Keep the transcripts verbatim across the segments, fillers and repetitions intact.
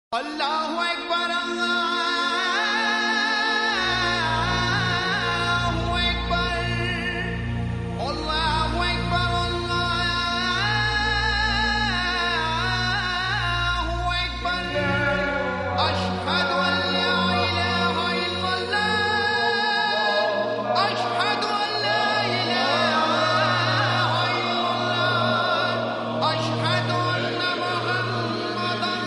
अल्लाहु अकबर अल्लाहु अकबर अल्लाहु अकबर अल्लाहु अकबर अशहदु अल्ला इलाहा इल्लल्लाह अशहदु अल्ला इलाहा इल्लल्लाह अशहदु अन्ना मुहम्मदन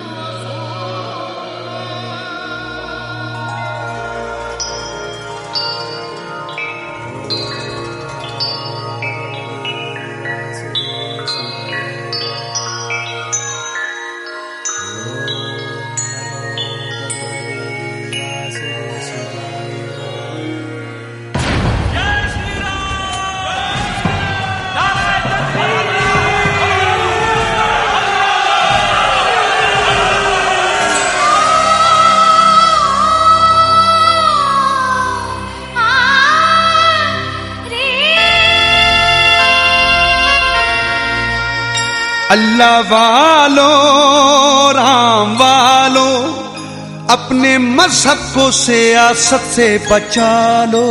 अल्लाह वालो राम वालो अपने मजहब को सियासत से बचा लो।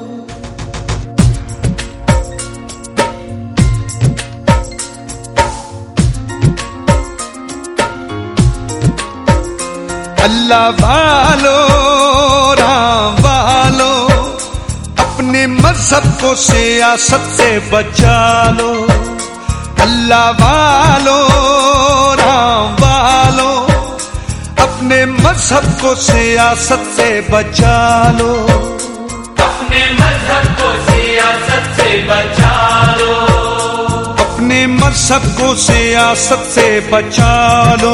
अल्लाह वालो राम वालो अपने मजहब को सियासत से बचा लो। अल्लाह वालो राम वालो अपने मजहब को सियासत से बचा लो। अपने मजहब को सियासत से बचा लो। अपने मजहब को सियासत से बचा लो।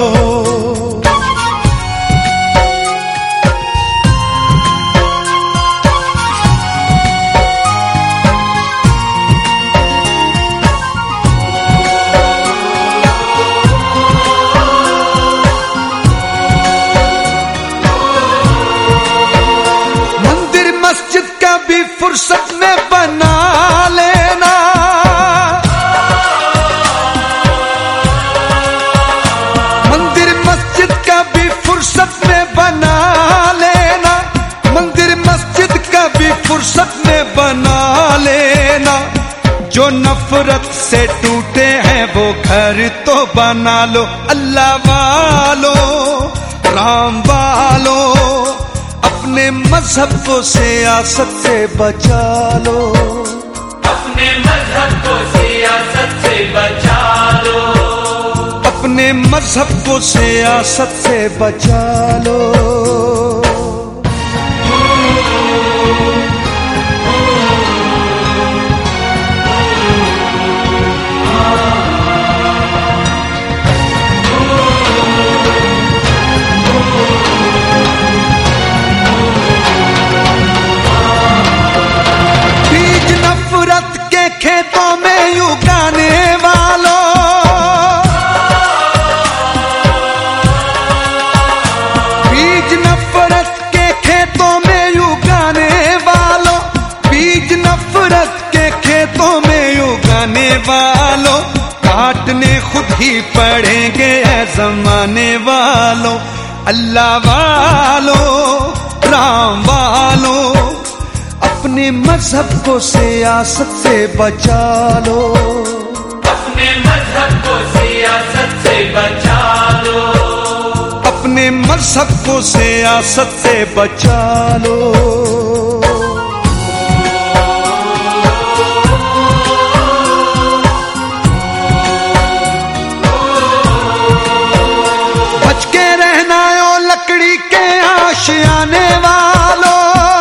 फुर्सत में बना लेना, मंदिर मस्जिद का भी फुर्सत में बना लेना, मंदिर मस्जिद का भी फुर्सत में बना लेना। जो नफरत से टूटे हैं वो घर तो बना लो। अल्लाह वालो राम वालो अपने मजहब को सियासत से बचा लो। अपने मजहब को सियासत से बचा लो। अपने मजहब को सियासत से बचा लो। खेतों में उगाने वालों, बीज नफरत के खेतों में उगाने वालों, बीज नफरत के खेतों में उगाने वालों, काटने खुद ही पड़ेंगे ऐ जमाने वालों। अल्लाह वालों राम वालों अपने मजहब को सियासत से बचा लो। अपने मजहब को सियासत से बचा लो। अपने मजहब को सियासत से बचा लो। बच के रहना ओ लकड़ी के आशियाने वालों,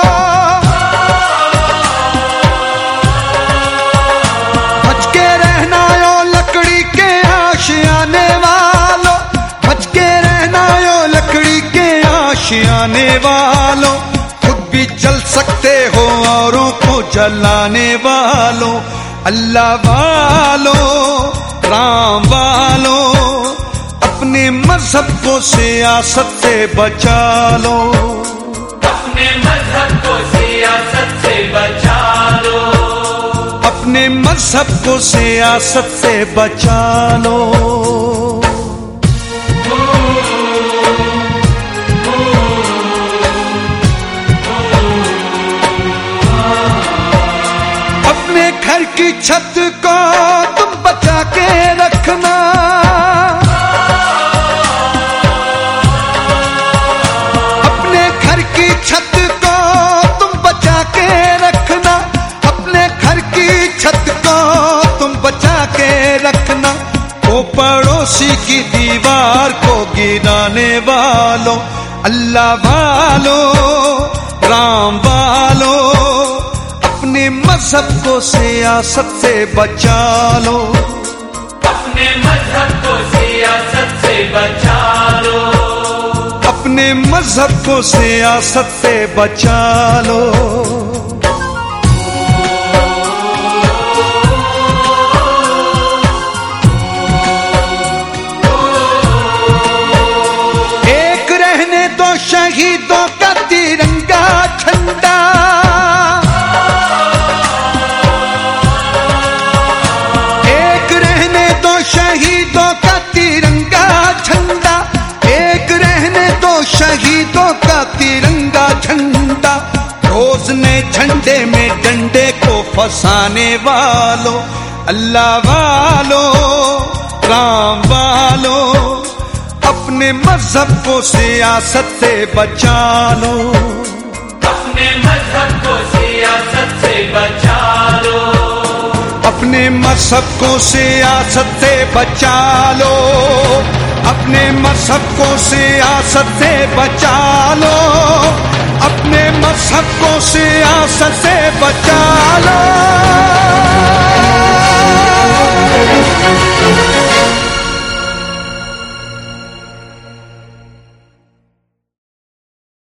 आने वालों खुद भी जल सकते हो औरों को जलाने वालों। अल्लाह वालों राम वालों अपने मजहब को सियासत से बचा लो। अपने मजहब को सियासत से बचा लो। अपने मजहब को सियासत से बचा लो। छत को तुम बचा के रखना, अपने घर की छत को तुम बचा के रखना, अपने घर की छत को तुम बचा के रखना। ओ पड़ोसी की दीवार को गिराने वालों, अल्लाह वालों, राम वालों, अपने मजहब को सियासत से बचा लो, अपने मजहब को सियासत से बचा लो, अपने मजहब को सियासत से बचा लो। एक रहने दो शहीदों का तिरंगा झंडा, एक रहने दो शहीदों का तिरंगा झंडा, एक रहने दो शहीदों का तिरंगा झंडा। रोज ने झंडे में डंडे को फंसाने वालों, अल्लाह वालों, राम वालों, अपने मजहब को सियासत से बचा लो, अपने मजहब को सियासत से बचा लो, अपने मजहब को सियासत से बचा लो, अपने मजहब को सियासत से बचा लो, अपने मजहब को सियासत से बचा लो।